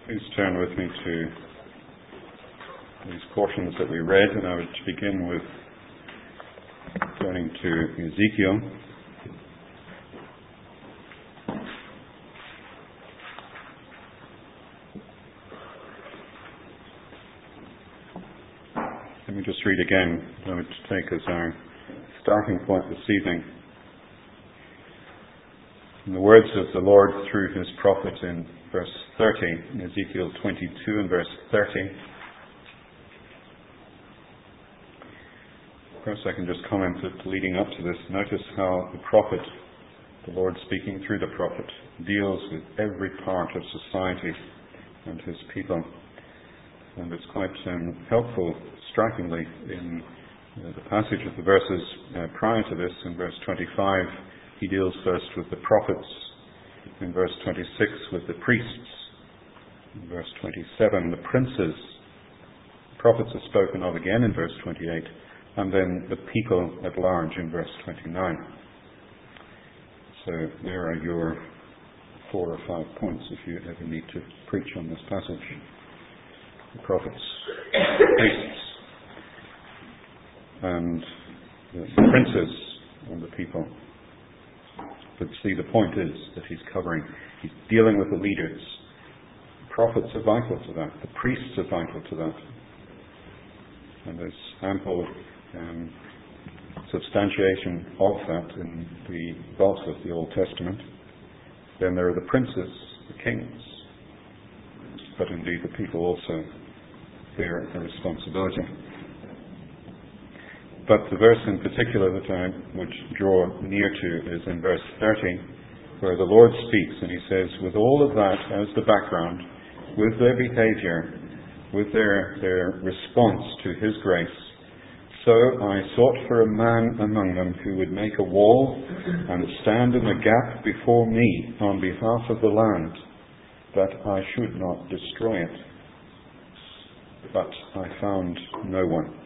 Please turn with me to these portions that we read, and I would begin with turning to Ezekiel. Let me just read again, I would take as our starting point this evening. In the words of the Lord through his prophet in verse 30, in Ezekiel 22 and verse 30. Perhaps I can just comment that leading up to this, notice how the prophet, the Lord speaking through the prophet, deals with every part of society and his people. And it's quite helpful, strikingly, in the passage of the verses prior to this, in verse 25, he deals first with the prophets, in verse 26 with the priests, in verse 27 the princes. The prophets are spoken of again in verse 28, and then the people at large in verse 29. So there are your 4 or 5 points if you ever need to preach on this passage. The prophets, the priests, and the princes and the people. But see, the point is that he's dealing with the leaders. The prophets are vital to that. The priests are vital to that. And there's ample substantiation of that in the bulk of the Old Testament. Then there are the princes, the kings. But indeed the people also bear a responsibility. But the verse in particular that I would draw near to is in verse 30, where the Lord speaks and he says, with all of that as the background, with their behavior, with their response to his grace, so I sought for a man among them who would make a wall and stand in a gap before me on behalf of the land, that I should not destroy it. But I found no one.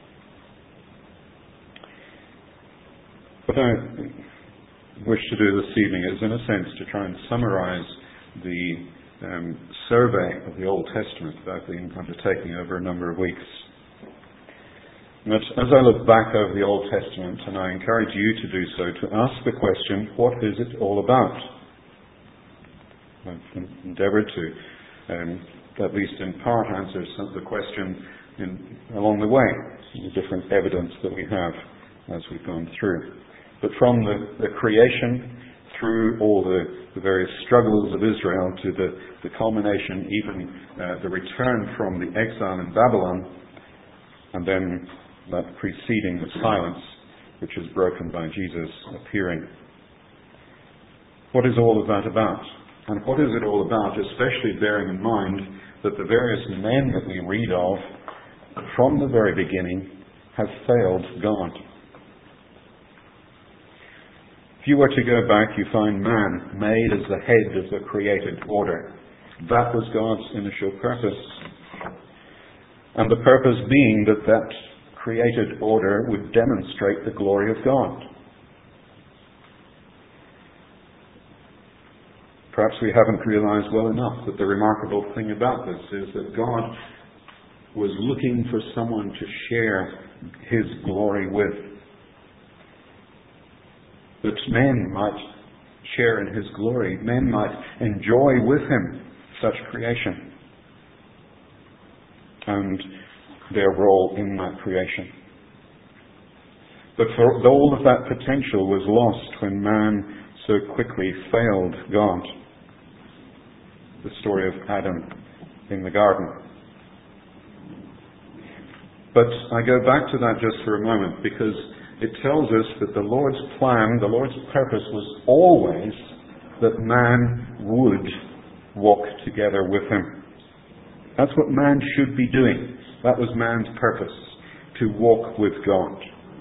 What I wish to do this evening is, in a sense, to try and summarize the survey of the Old Testament that I've been undertaking over a number of weeks. And as I look back over the Old Testament, and I encourage you to do so, to ask the question, what is it all about? I've endeavoured to, at least in part, answer some of the question along the way, the different evidence that we have as we've gone through. But from the creation through all the various struggles of Israel to the culmination, even the return from the exile in Babylon, and then that preceding the silence, which is broken by Jesus appearing. What is all of that about? And what is it all about, especially bearing in mind that the various men that we read of from the very beginning have failed God? If you were to go back, you find man made as the head of the created order. That was God's initial purpose. And the purpose being that created order would demonstrate the glory of God. Perhaps we haven't realized well enough that the remarkable thing about this is that God was looking for someone to share his glory with. That men might share in his glory, men might enjoy with him such creation and their role in that creation. But for all of that potential was lost when man so quickly failed God. The story of Adam in the garden. But I go back to that just for a moment because it tells us that the Lord's plan, the Lord's purpose was always that man would walk together with him. That's what man should be doing. That was man's purpose, to walk with God.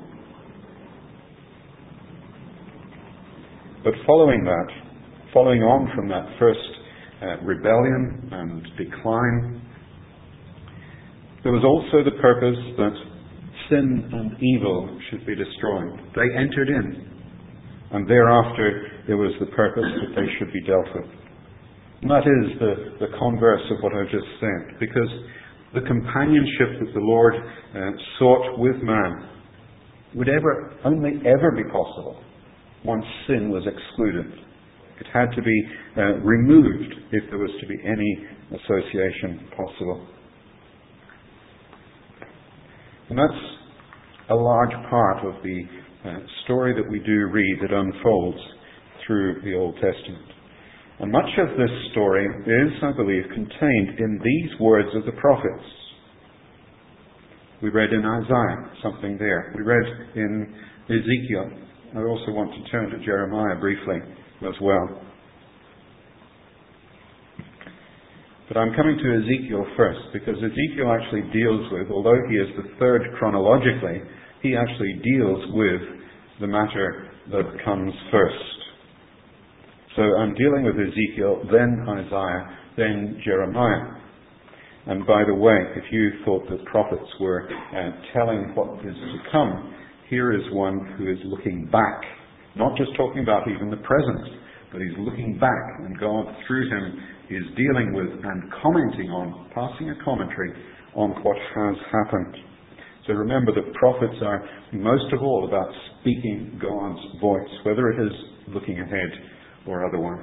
But following on from that first rebellion and decline, there was also the purpose that sin and evil should be destroyed. They entered in. And thereafter, there was the purpose that they should be dealt with. And that is the converse of what I've just said, because the companionship that the Lord sought with man would only ever be possible once sin was excluded. It had to be removed if there was to be any association possible. And that's a large part of the story that we do read that unfolds through the Old Testament. And much of this story is, I believe, contained in these words of the prophets. We read in Isaiah something there. We read in Ezekiel. I also want to turn to Jeremiah briefly as well. But I'm coming to Ezekiel first, because Ezekiel actually deals with, although he is the third chronologically, he actually deals with the matter that comes first. So I'm dealing with Ezekiel, then Isaiah, then Jeremiah. And by the way, if you thought that prophets were telling what is to come, here is one who is looking back, not just talking about even the present, but he's looking back, and God through him is dealing with and commenting on, passing a commentary on what has happened. So remember that prophets are most of all about speaking God's voice, whether it is looking ahead or otherwise.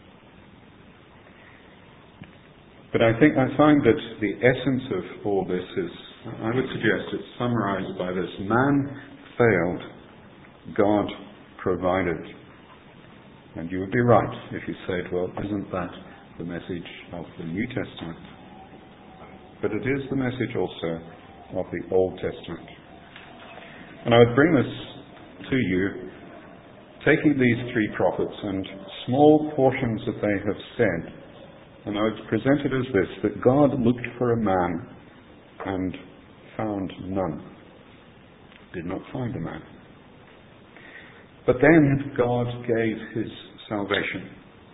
But I find that the essence of all this is, I would suggest it's summarized by this: man failed, God provided. And you would be right if you said, well, isn't that the message of the New Testament? But it is the message also of the Old Testament. And I would bring this to you, taking these three prophets and small portions that they have said, and I would present it as this: that God looked for a man and found none. Did not find a man. But then God gave his salvation.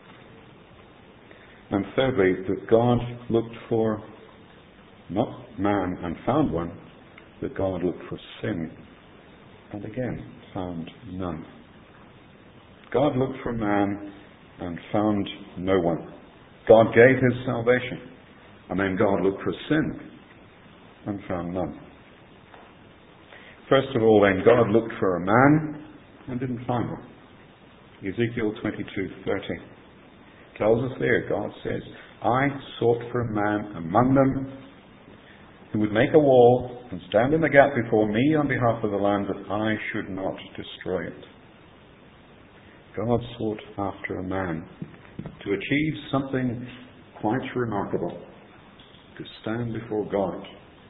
And thirdly, that God looked for not man and found one, that God looked for sin and again found none. God looked for man and found no one. God gave his salvation, and then God looked for sin and found none. First of all, then, God looked for a man and didn't find one. Ezekiel 22:30 tells us there, God says, I sought for a man among them who would make a wall and stand in the gap before me on behalf of the land, that I should not destroy it. God sought after a man to achieve something quite remarkable: to stand before God.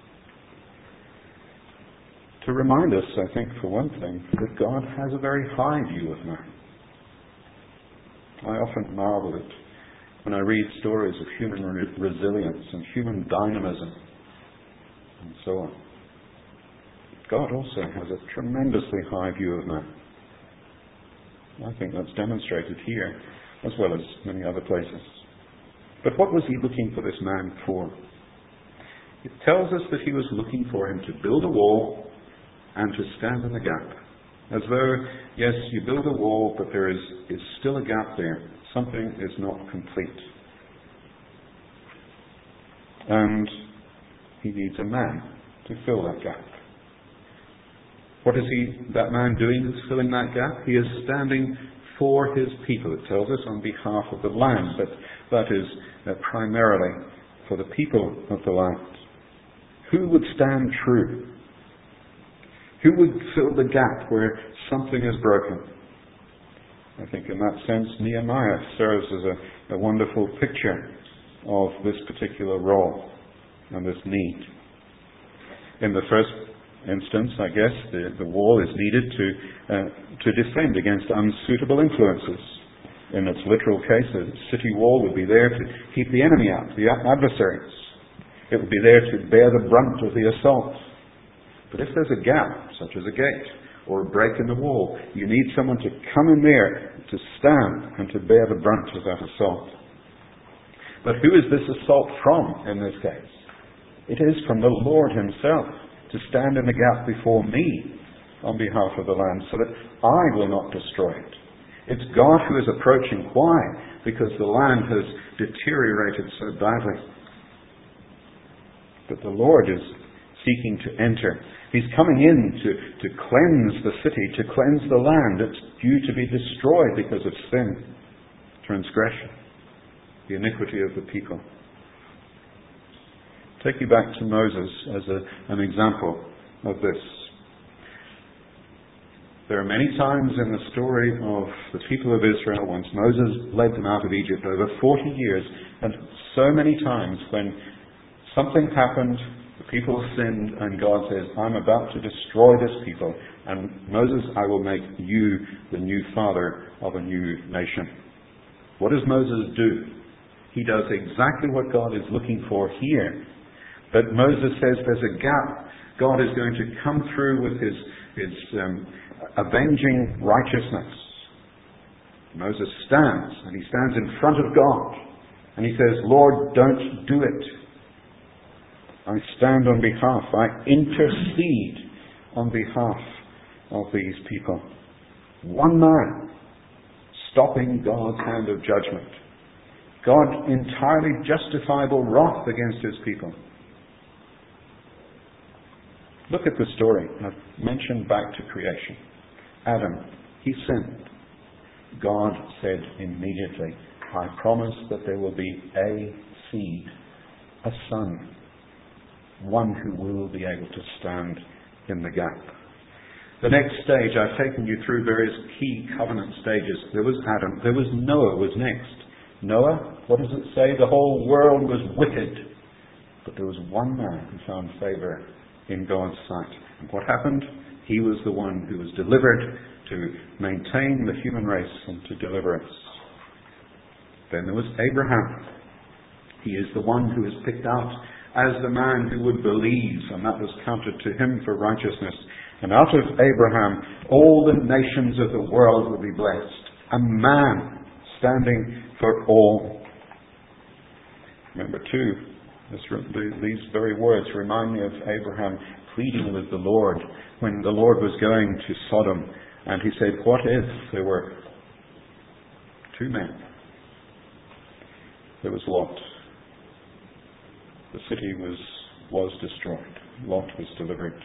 To remind us, I think, for one thing, that God has a very high view of man. I often marvel at when I read stories of human resilience and human dynamism and so on. God also has a tremendously high view of man. I think that's demonstrated here as well as many other places. But what was he looking for this man for? It tells us that he was looking for him to build a wall and to stand in the gap. As though, yes, you build a wall, but there is still a gap there. Something is not complete. And he needs a man to fill that gap. What is that man doing who's filling that gap? He is standing for his people. It tells us on behalf of the land, but that is primarily for the people of the land. Who would stand true? Who would fill the gap where something is broken? I think in that sense Nehemiah serves as a wonderful picture of this particular role and this need. In the first instance, I guess, the wall is needed to defend against unsuitable influences. In its literal case, the city wall would be there to keep the enemy out, the adversaries. It would be there to bear the brunt of the assault. But if there's a gap, such as a gate or a break in the wall, you need someone to come in there to stand and to bear the brunt of that assault. But who is this assault from in this case? It is from the Lord himself, to stand in the gap before me on behalf of the land, so that I will not destroy it. It's God who is approaching. Why? Because the land has deteriorated so badly. But the Lord is seeking to enter. He's coming in to cleanse the city, to cleanse the land. It's due to be destroyed because of sin, transgression, the iniquity of the people. Take you back to Moses as an example of this. There are many times in the story of the people of Israel, once Moses led them out of Egypt over 40 years, and so many times when something happened, the people sinned, and God says, I'm about to destroy this people, and Moses, I will make you the new father of a new nation. What does Moses do? He does exactly what God is looking for here. But Moses says there's a gap. God is going to come through with his avenging righteousness. Moses stands, and he stands in front of God, and he says, Lord, don't do it. I stand on behalf, I intercede on behalf of these people. One man stopping God's hand of judgment. God entirely justifiable wrath against his people. Look at the story. I've mentioned back to creation. Adam, he sinned. God said immediately, I promise that there will be a seed, a son, one who will be able to stand in the gap. The next stage, I've taken you through various key covenant stages. There was Adam. There was Noah was next. Noah, what does it say? The whole world was wicked. But there was one man who found favor in God's sight. And what happened? He was the one who was delivered to maintain the human race and to deliver us. Then there was Abraham. He is the one who is picked out as the man who would believe, and that was counted to him for righteousness. And out of Abraham, all the nations of the world would be blessed. A man standing for all. Remember too, these very words remind me of Abraham pleading with the Lord when the Lord was going to Sodom, and he said, what if there were two men? There was Lot. The city was destroyed. Lot was delivered.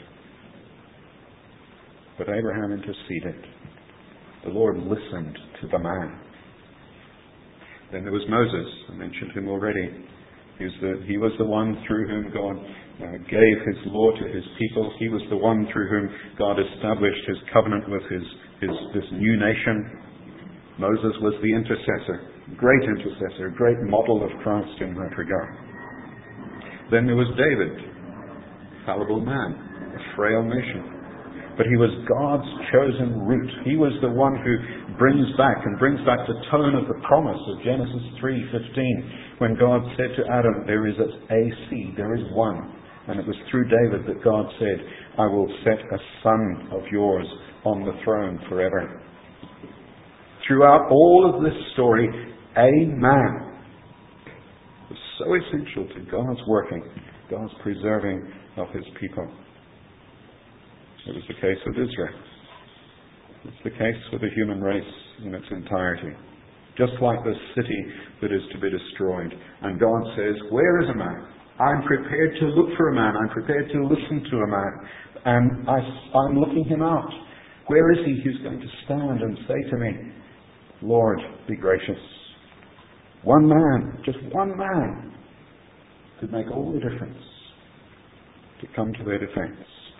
But Abraham interceded. The Lord listened to the man. Then there was Moses. I mentioned him already. He was the one through whom God gave his law to his people. He was the one through whom God established his covenant with this new nation. Moses was the intercessor, great model of Christ in that regard. Then there was David, fallible man, a frail nation. But he was God's chosen root. He was the one who brings back the tone of the promise of Genesis 3:15, when God said to Adam, there is a seed, there is one. And it was through David that God said, I will set a son of yours on the throne forever. Throughout all of this story, a man was so essential to God's working, God's preserving of his people. It was the case with Israel. It's the case with the human race in its entirety. Just like this city that is to be destroyed. And God says, where is a man? I'm prepared to look for a man. I'm prepared to listen to a man. And I'm looking him out. Where is he who's going to stand and say to me, Lord, be gracious. One man, just one man, could make all the difference to come to their defense.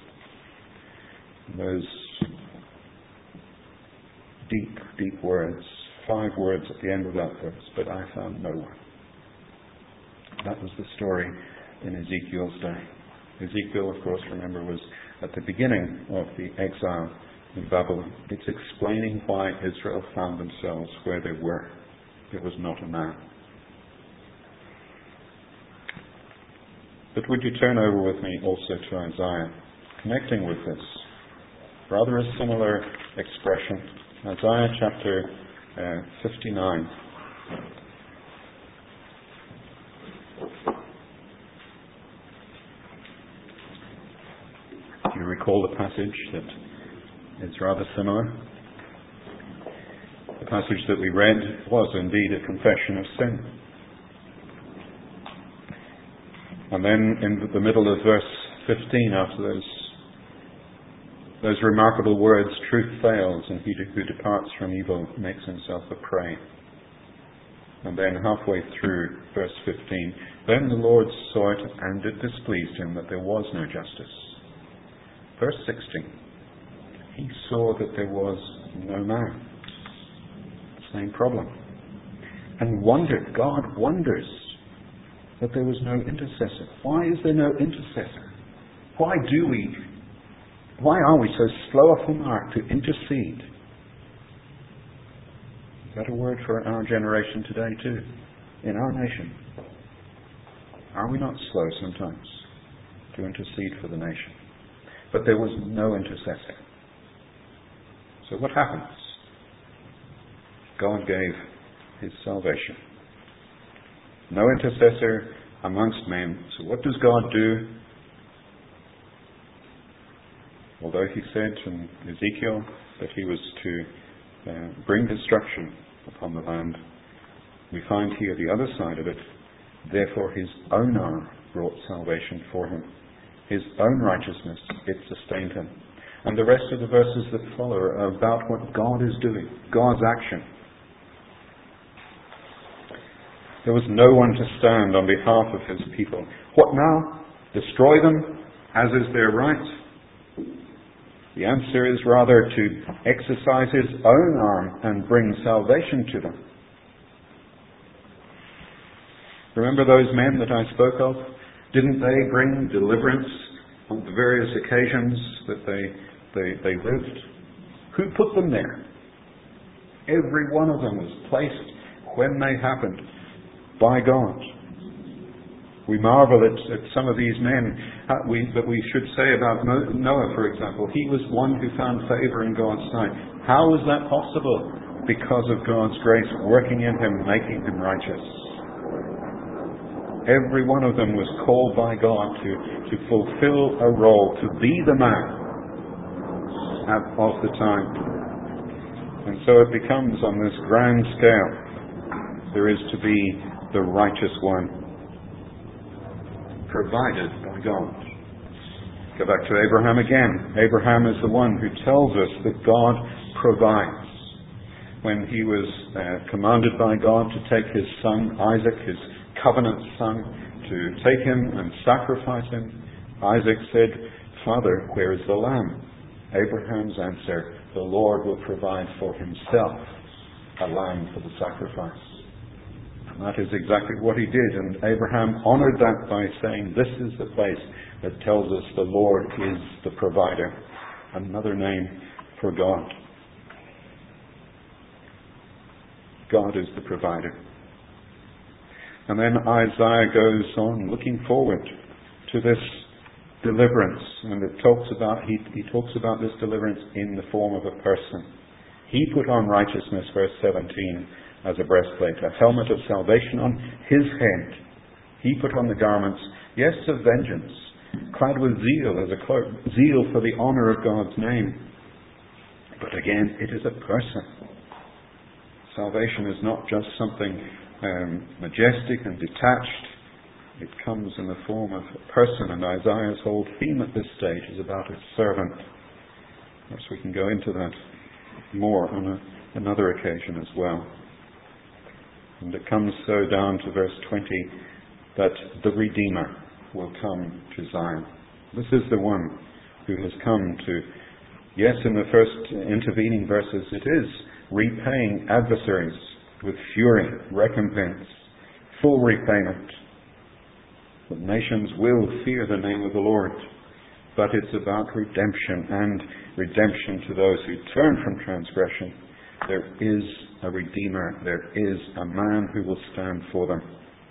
Those deep, deep words, 5 words at the end of that verse, but I found no one. That was the story in Ezekiel's day. Ezekiel, of course, remember, was at the beginning of the exile in Babylon. It's explaining why Israel found themselves where they were. It was not a man. But would you turn over with me also to Isaiah, connecting with this? Rather a similar expression. Isaiah chapter 59. Do you recall the passage that is rather similar? The passage that we read was indeed a confession of sin. And then in the middle of verse 15, after those remarkable words, truth fails, and he who departs from evil makes himself a prey. And then halfway through verse 15, then the Lord saw it, and it displeased him that there was no justice. Verse 16, he saw that there was no man. Same problem. And wondered, God wonders that there was no intercessor. Why is there no intercessor? Why are we so slow off the mark to intercede? Is that a word for our generation today too? In our nation? Are we not slow sometimes to intercede for the nation? But there was no intercessor. So what happens? God gave his salvation. No intercessor amongst men. So what does God do? Although he said in Ezekiel that he was to bring destruction upon the land, we find here the other side of it. Therefore his own arm brought salvation for him. His own righteousness, it sustained him. And the rest of the verses that follow are about what God is doing, God's action. There was no one to stand on behalf of his people. What now? Destroy them, as is their right? The answer is rather to exercise his own arm and bring salvation to them. Remember those men that I spoke of? Didn't they bring deliverance on the various occasions that they lived? Who put them there? Every one of them was placed when they happened by God. We marvel at some of these men, but we should say about Noah, for example. He was one who found favor in God's sight. How was that possible? Because of God's grace working in him, making him righteous. Every one of them was called by God to fulfill a role, to be the man of the time. And so it becomes on this grand scale. There is to be the righteous one, provided by God. Go back to Abraham again. Abraham is the one who tells us that God provides. When he was commanded by God to take his son Isaac, his covenant son, to take him and sacrifice him, Isaac said, "Father, where is the lamb?" Abraham's answer, "The Lord will provide for himself a lamb for the sacrifice." And that is exactly what he did. And Abraham honored that by saying, this is the place that tells us the Lord is the provider. Another name for God. God is the provider. And then Isaiah goes on looking forward to this deliverance. And he talks about this deliverance in the form of a person. He put on righteousness, verse 17, as a breastplate, a helmet of salvation on his head. He put on the garments, yes, of vengeance, clad with zeal as a cloak, zeal for the honor of God's name. But again, it is a person. Salvation is not just something majestic and detached. It comes in the form of a person, and Isaiah's whole theme at this stage is about his servant. Perhaps we can go into that more on another occasion as well. And it comes so down to verse 20 that the Redeemer will come to Zion. This is the one who has come to, yes, in the first intervening verses, it is repaying adversaries with fury, recompense, full repayment. The nations will fear the name of the Lord. But it's about redemption, and redemption to those who turn from transgression. There is a Redeemer. There is a man who will stand for them.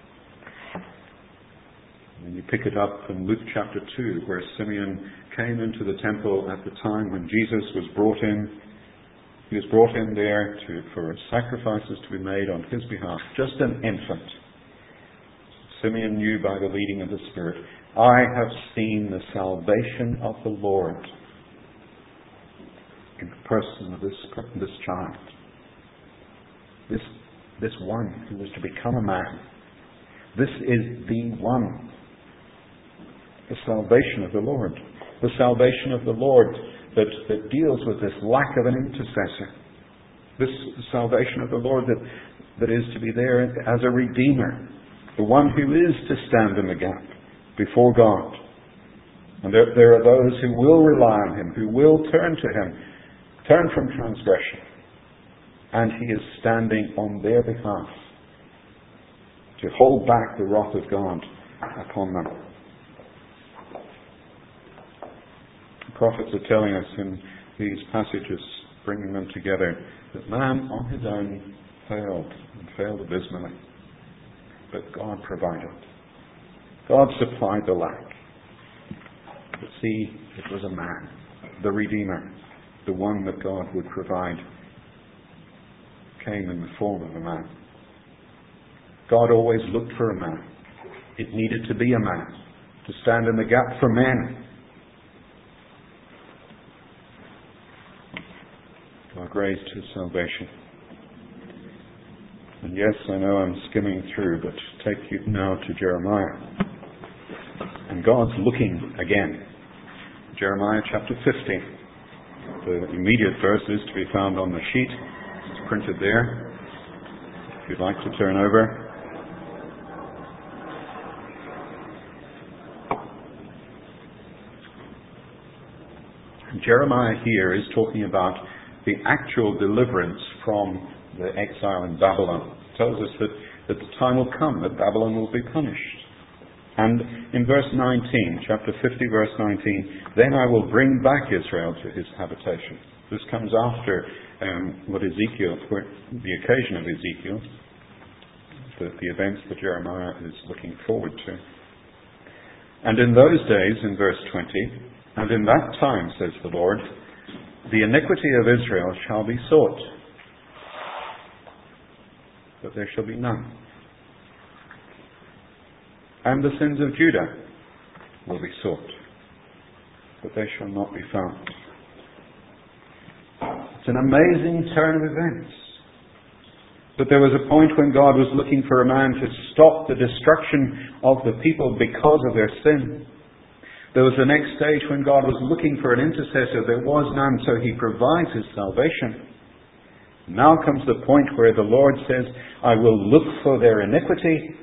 And you pick it up in Luke chapter 2, where Simeon came into the temple at the time when Jesus was brought in. He was brought in there for sacrifices to be made on his behalf, just an infant. Simeon knew by the leading of the Spirit, I have seen the salvation of the Lord in the person of this child. This one who was to become a man. This is the one. The salvation of the Lord. The salvation of the Lord that deals with this lack of an intercessor. This salvation of the Lord that is to be there as a redeemer. The one who is to stand in the gap before God. And there are those who will rely on Him, who will turn to Him, turn from transgression. And He is standing on their behalf to hold back the wrath of God upon them. The prophets are telling us in these passages, bringing them together, that man on his own failed abysmally. But God provided. God supplied the lack. But see, it was a man, the Redeemer, the one that God would provide, came in the form of a man. God always looked for a man. It needed to be a man to stand in the gap for men. God raised His salvation. And yes, I know I'm skimming through, but take you now to Jeremiah. And God's looking again. Jeremiah chapter 50. The immediate verse is to be found on the sheet. It's printed there. If you'd like to turn over. Jeremiah here is talking about the actual deliverance from the exile in Babylon. It tells us that the time will come that Babylon will be punished. And in verse 19, chapter 50, verse 19, then I will bring back Israel to his habitation. This comes after the occasion of Ezekiel, the events that Jeremiah is looking forward to. And in those days, in verse 20, and in that time, says the Lord, the iniquity of Israel shall be sought, but there shall be none. And the sins of Judah will be sought, but they shall not be found. It's an amazing turn of events. But there was a point when God was looking for a man to stop the destruction of the people because of their sin. There was the next stage when God was looking for an intercessor. There was none, so He provides His salvation. Now comes the point where the Lord says, I will look for their iniquity.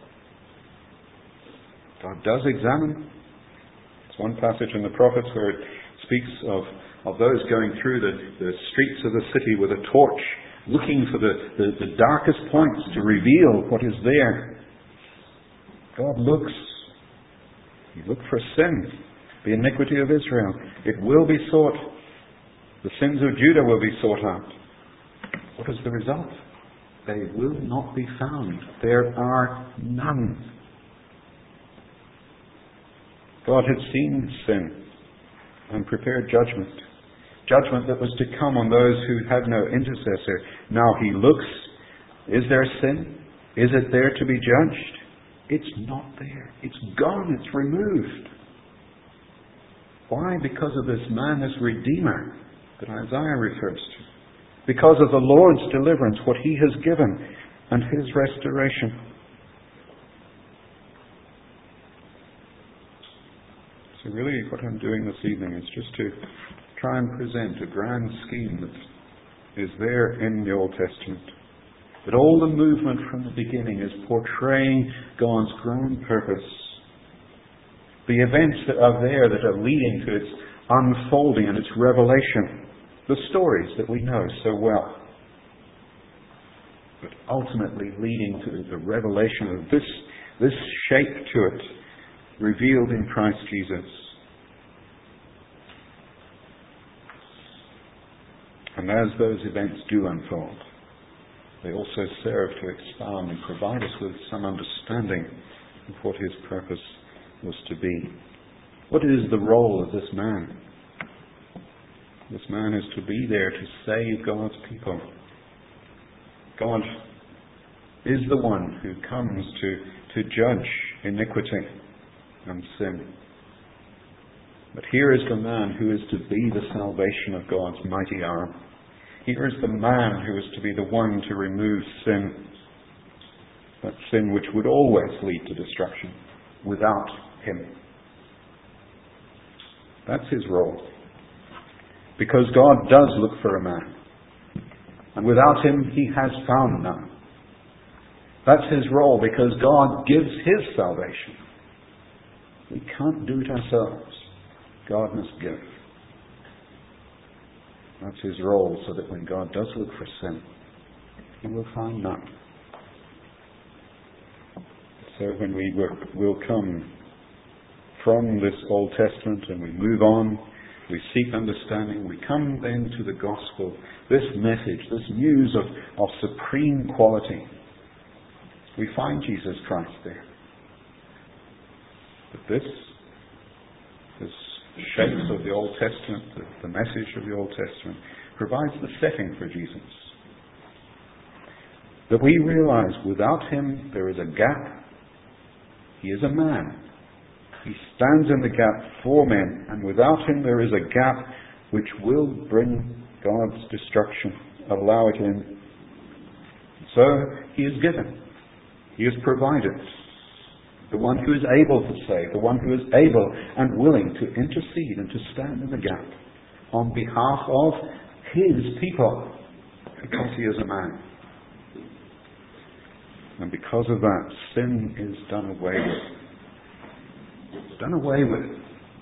God does examine. It's one passage in the prophets where it speaks of those going through the streets of the city with a torch, looking for the darkest points to reveal what is there. God looks. He looked for sin, the iniquity of Israel. It will be sought. The sins of Judah will be sought out. What is the result? They will not be found. There are none. God had seen sin and prepared judgment. Judgment that was to come on those who had no intercessor. Now He looks. Is there sin? Is it there to be judged? It's not there. It's gone. It's removed. Why? Because of this man, this Redeemer that Isaiah refers to. Because of the Lord's deliverance, what He has given, and His restoration. So really what I'm doing this evening is just to try and present a grand scheme that is there in the Old Testament. That all the movement from the beginning is portraying God's grand purpose. The events that are there that are leading to its unfolding and its revelation. The stories that we know so well. But ultimately leading to the revelation of this shape to it, revealed in Christ Jesus. And as those events do unfold, they also serve to expand and provide us with some understanding of what His purpose was to be. What is the role of this man? This man is to be there to save God's people. God is the one who comes to judge iniquity and sin. But here is the man who is to be the salvation of God's mighty arm. Here is the man who is to be the one to remove sin, that sin which would always lead to destruction without him. That's his role. Because God does look for a man, and without him he has found none. That's his role, because God gives his salvation. We can't do it ourselves. God must give. That's his role, so that when God does look for sin, he will find none. So when we will come from this Old Testament and we move on, we seek understanding, we come then to the gospel, this message, this news of supreme quality. We find Jesus Christ there. But this shapes of the Old Testament, the message of the Old Testament, provides the setting for Jesus. That we realize without him there is a gap. He is a man. He stands in the gap for men, and without him there is a gap which will bring God's destruction, allow it in. So he is given. He is provided. The one who is able to save, the one who is able and willing to intercede and to stand in the gap on behalf of his people, because he is a man. And because of that, sin is done away with. It's done away with.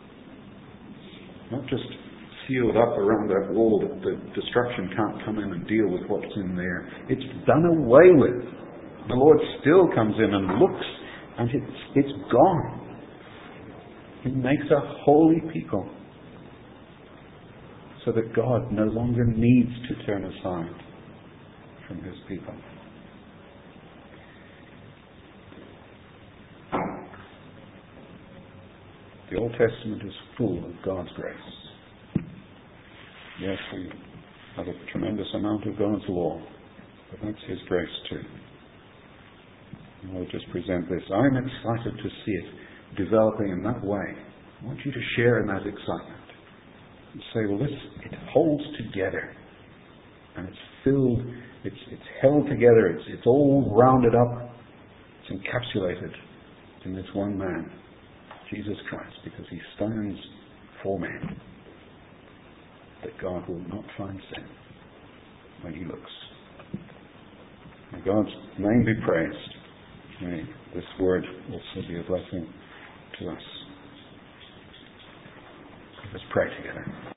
Not just sealed up around that wall that the destruction can't come in and deal with what's in there. It's done away with. The Lord still comes in and looks, and it's gone. He makes a holy people, so that God no longer needs to turn aside from his people. The Old Testament is full of God's grace. Yes, we have a tremendous amount of God's law, but that's his grace too. And I'll just present this. I'm excited to see it developing in that way. I want you to share in that excitement and say, well, it holds together, and it's filled, it's held together, it's all rounded up, it's encapsulated in this one man, Jesus Christ, because he stands for men, that God will not find sin when he looks. May God's name be praised. May this word also be a blessing to us. Let's pray together.